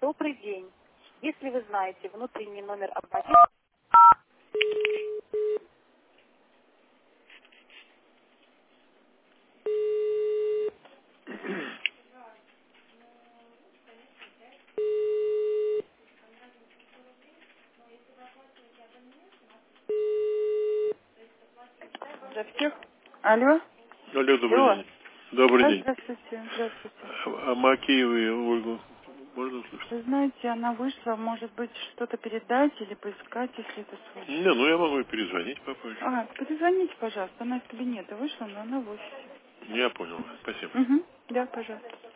Добрый день. Если вы знаете внутренний номер абонента... Здравствуйте. Алло. Алло, добрый Алло. день. Добрый Да, день. здравствуйте. Здравствуйте. А Макееву Ольгу можно услышать? Вы знаете, она вышла, может быть, что-то передать или поискать, если это сложно. Не, ну я могу ей перезвонить попозже. Перезвоните, пожалуйста. Она из кабинета вышла, но она в офисе. Я понял. Спасибо. Угу. Да, пожалуйста.